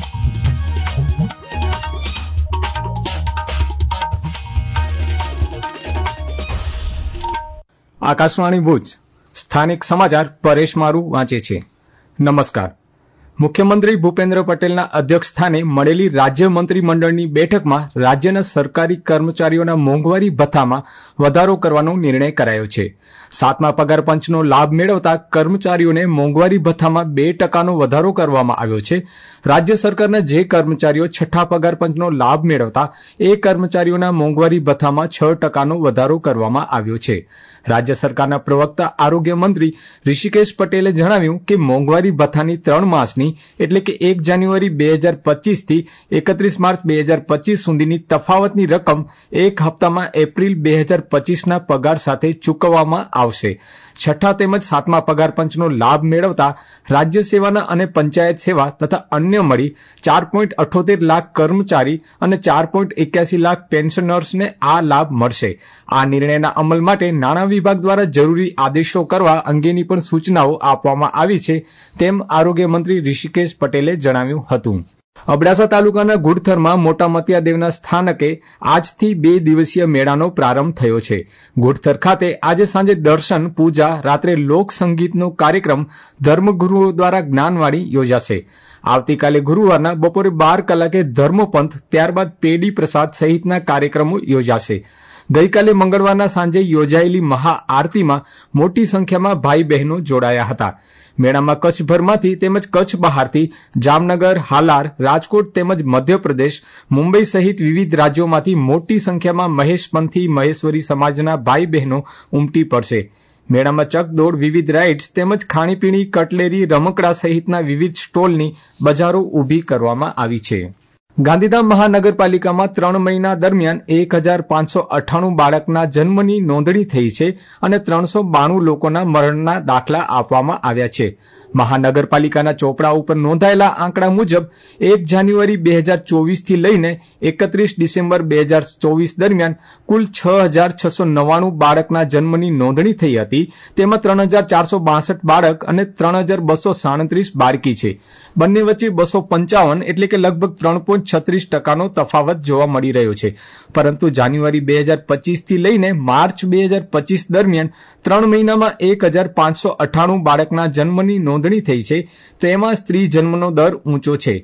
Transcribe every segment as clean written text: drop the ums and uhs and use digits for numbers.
આકાશવાણી ભુજ સ્થાનિક સમાચાર પરેશ મારુ વાંચે છે. નમસ્કાર. મુખ્યમંત્રી ભૂપેન્દ્ર પટેલના અધ્યક્ષસ્થાને મળેલી રાજ્ય મંત્રીમંડળની બેઠકમાં રાજ્યના સરકારી કર્મચારીઓના મોંઘવારી ભથ્થામાં વધારો કરવાનો નિર્ણય કરાયો છે. 7મા પગાર પંચનો લાભ મેળવતા કર્મચારીઓને મોંઘવારી ભથ્થામાં 2% વધારો કરવામાં આવ્યો છે. રાજ્ય સરકારના જે કર્મચારીઓ 6ઠા પગાર પંચનો લાભ મેળવતા એ કર્મચારીઓના મોંઘવારી ભથ્થામાં 6% વધારો કરવામાં આવ્યો છે. રાજ્ય સરકારના પ્રવક્તા આરોગ્ય મંત્રી ઋષિકેશ પટેલે જણાવ્યું કે મોંઘવારી ભથ્થાની 3 માસની એટલે કે 1 જાન્યુઆરી 2025 થી 31 માર્ચ 2025 સુધીની તફાવતની રકમ એક હપ્તામાં એપ્રિલ 2025ના પગાર સાથે ચૂકવવામાં આવશે. 6ઠા તેમજ 7મા પગાર પંચનો લાભ મેળવતા રાજ્ય સેવાના અને પંચાયત સેવા તથા અન્ય મળી 4.78 લાખ કર્મચારી અને 4.81 લાખ પેન્શનર્સને આ લાભ મળશે. આ નિર્ણયના અમલ માટે નાણાં વિભાગ દ્વારા જરૂરી આદેશો કરવા અંગેની પણ સૂચનાઓ આપવામાં આવી છે, તેમ આરોગ્ય મંત્રી ઋષિકેશ પટેલે જણાવ્યું હતું. અબડાસા તાલુકાના ગુડથરમાં મોટા મતિયાદેવના સ્થાનકે આજથી 2 દિવસીય મેળાનો પ્રારંભ થયો છે. ગુડથર ખાતે આજે સાંજે દર્શન, પૂજા, રાત્રે લોક સંગીતનો કાર્યક્રમ ધર્મગુરુઓ દ્વારા જ્ઞાનવાણી યોજાશે. આવતીકાલે ગુરુવારના બપોરે 12 કલાકે ધર્મપંથ, ત્યારબાદ પેડી પ્રસાદ સહિતના કાર્યક્રમો યોજાશે. ગઈકાલે મંગળવારના સાંજે યોજાયેલી મહાઆરતીમાં મોટી સંખ્યામાં ભાઈ બહેનો જોડાયા હતા. મેળામાં કચ્છભરમાંથી તેમજ કચ્છ બહારથી જામનગર, હાલાર, રાજકોટ તેમજ મધ્યપ્રદેશ, મુંબઈ સહિત વિવિધ રાજ્યોમાંથી મોટી સંખ્યામાં મહેશપંથી, મહેશ્વરી સમાજના ભાઈ બહેનો ઉમટી પડશે. મેળામાં ચકદોડ, વિવિધ રાઇડ્સ તેમજ ખાણીપીણી, કટલેરી, રમકડા સહિતના વિવિધ સ્ટોલની બજારો ઊભી કરવામાં આવી છે. ગાંધીધામ મહાનગરપાલિકામાં 3 મહિના દરમિયાન 1598 બાળકના જન્મની નોંધણી થઈ છે અને 392 લોકોના મરણના દાખલા આપવામાં આવ્યા છે. મહાનગરપાલિકાના ચોપડા ઉપર નોંધાયેલા આંકડા મુજબ 1 જાન્યુઆરી 2024 થી લઈને 31 ડિસેમ્બર 2024 દરમિયાન કુલ 6699 બાળકના જન્મની નોંધણી થઈ હતી. તેમાં 3462 બાળક અને 3237 બાળકી છે. બંને વચ્ચે 255 એટલે કે લગભગ 3.36%નો તફાવત જોવા મળી રહ્યો છે. પરંતુ જાન્યુઆરી 2025 થી લઈને માર્ચ 2025 દરમિયાન 3 મહિનામાં 1598 બાળકના જન્મની નોંધણી થઈ છે. તેમાં સ્ત્રી જન્મનો દર ઊંચો છે.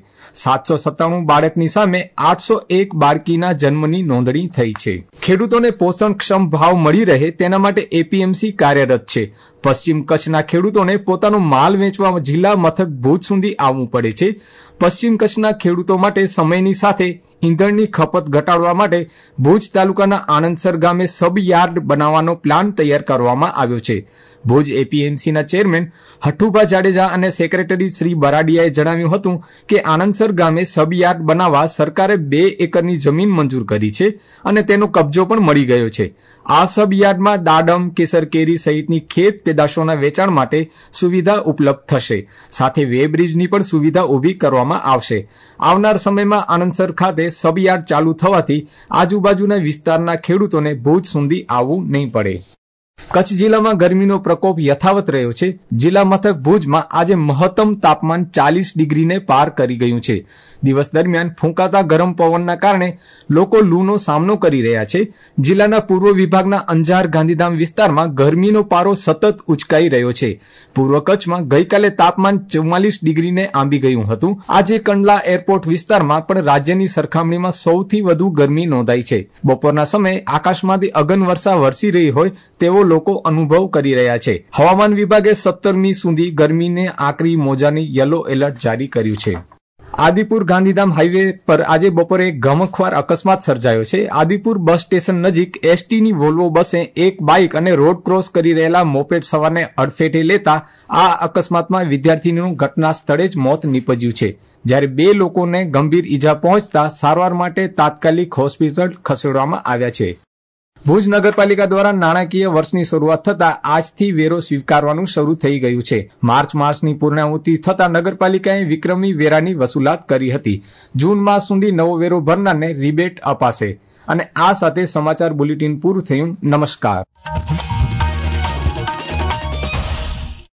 797 બાળકની સામે 801 બાળકીના જન્મની નોંધણી થઈ છે. ખેડૂતોને પોષણક્ષમ ભાવ મળી રહે તેના માટે એપીએમસી કાર્યરત છે. પશ્ચિમ કચ્છના ખેડૂતોને પોતાનો માલ વેચવા જિલ્લા મથક ભુજ સુધી આવવું પડે છે. પશ્ચિમ કચ્છના ખેડૂતો માટે સમયની સાથે ઈંધણની ખપત ઘટાડવા માટે ભુજ તાલુકાના આનંદસર ગામે સબ યાર્ડ બનાવવાનો પ્લાન તૈયાર કરવામાં આવ્યો છે. ભુજ એપીએમસીના ચેરમેન હઠુભા જાડેજા અને સેક્રેટરી શ્રી બરાડિયાએ જણાવ્યું હતું કે આનંદસર ગામે સબ યાર્ડ બનાવવા સરકારે 2 એકરની જમીન મંજૂર કરી છે અને તેનો કબજો પણ મળી ગયો છે. આ સબ યાર્ડમાં દાડમ, કેસર કેરી સહિતની ખેત પેદાશોના વેચાણ માટે સુવિધા ઉપલબ્ધ થશે. સાથે વેબ્રિજની પણ સુવિધા ઊભી કરવામાં આવશે. આવનાર સમયમાં આનંદસર ખાતે સબ યાર્ડ ચાલુ થવાથી આજુબાજુના વિસ્તારના ખેડૂતોને ભુજ સુધી આવવું નહીં પડે. કચ્છ જિલ્લામાં ગરમીનો પ્રકોપ યથાવત રહ્યો છે. જિલ્લા મથક ભુજમાં આજે મહત્તમ તાપમાન 40 ડિગ્રીને પાર કરી ગયું છે. દિવસ દરમિયાન ફૂંકાતા ગરમ પવનના કારણે લોકો લૂનો સામનો કરી રહ્યા છે. જિલ્લાના પૂર્વ વિભાગના અંજાર, ગાંધીધામ વિસ્તારમાં ગરમીનો પારો સતત ઉચકાઈ રહ્યો છે. પૂર્વ કચ્છમાં ગઈકાલે તાપમાન 44 ડિગ્રીને આંબી ગયું હતું. આજે કંડલા એરપોર્ટ વિસ્તારમાં પણ રાજ્યની સરખામણીમાં સૌથી વધુ ગરમી નોંધાઈ છે. બપોરના સમયે આકાશમાંથી અગનવર્ષા વરસી રહી હોય તેવો લોકો અનુભવ કરી રહ્યા છે. હવામાન વિભાગે 17મી સુધી ગરમીને આકરી મોજાની યલો એલર્ટ જારી કર્યું છે. આદિપુર ગાંધીધામ હાઈવે પર આજે બપોરે એક ગમખ્વાર અકસ્માત સર્જાયો છે. આદિપુર બસ સ્ટેશન નજીક એસટીની વોલ્વો બસે એક બાઇક અને રોડ ક્રોસ કરી રહેલા મોપેડ સવારને અડફેટે લેતા આ અકસ્માતમાં વિદ્યાર્થીનું ઘટના સ્થળે જ મોત નીપજ્યું છે. જ્યારે 2 લોકોને ગંભીર ઈજા પહોંચતા સારવાર માટે તાત્કાલિક હોસ્પિટલ ખસેડવામાં આવ્યા છે. ભુજ નગરપાલિકા દ્વારા નાણાકીય વર્ષની શરૂઆત થતા આજથી વેરો સ્વીકારવાનું શરૂ થઈ ગયું છે. માર્ચ માસની પૂર્ણાહુતિ થતા નગરપાલિકાએ વિક્રમી વેરાની વસૂલાત કરી હતી. જૂન માસ સુધી નવો વેરો ભરનારને રિબેટ અપાશે. અને આ સાથે સમાચાર બુલેટિન પૂરું થયું. નમસ્કાર.